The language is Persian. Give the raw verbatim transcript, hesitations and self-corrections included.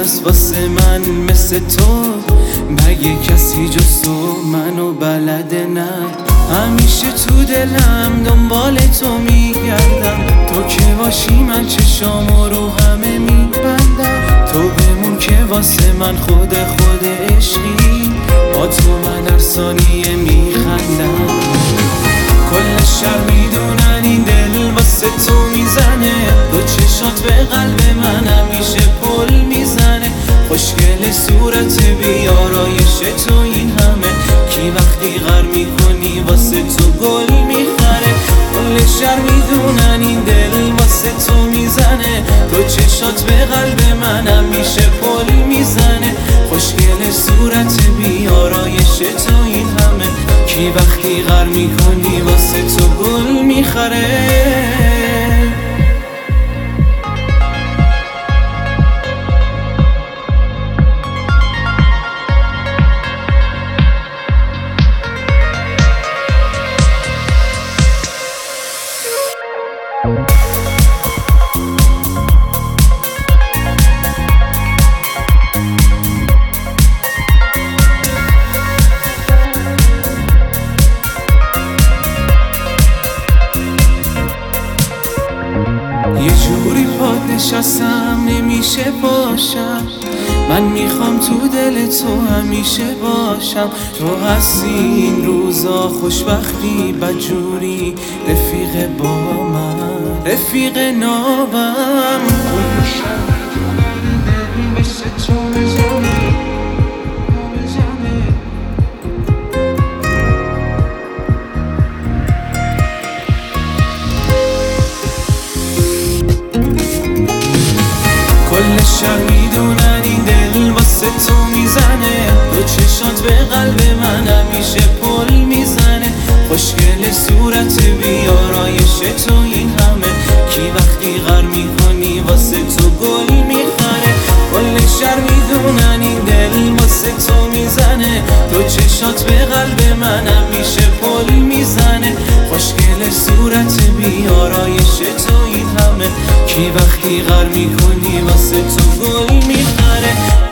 هست واسه من مثل تو، مگه کسی جز تو منو بلده؟ نه همیشه تو دلم دنبال تو میگردم، تو که باشی من چشامو رو همه میبندم. تو بمون که واسه من خود خود عشقی، با تو من هر ثانیه میخندم. کل شهر میدونن این دل واسه تو میزنه، دو چشات به قلب من همیشه پل میزنه. خوشگل صورت بیارایش تو این همه، کی وقتی غر میکنی واسه تو گل میخره. کل شهر میدونن این دل واسه تو میزنه، دو چشات به قلب من همیشه پل میزنه. خوشگل صورت بیارایش تو این همه، کی وقتی غر میکنی واسه تو گل میخره. یه جوری پاد نشستم نمیشه باشم، من میخوام تو دل تو همیشه باشم. تو هستی این روزا خوشبختی بدجوری، رفیق با من رفیق نابم. کل شهر میدونن این دل واسه تو میزنه، دو چشات به قلب من همیشه پل میزنه. خوشگل صورت بیارایش تو این همه، کی وقتی غر میکنی واسه تو گل میخره. کل شهر میدونن این دل واسه تو میزنه، دو چشات به قلب من همیشه پل میزنه. خوشگل صورت بیارایش تو این همه، کی وقتی غر میکنی واسه تو گل میخره.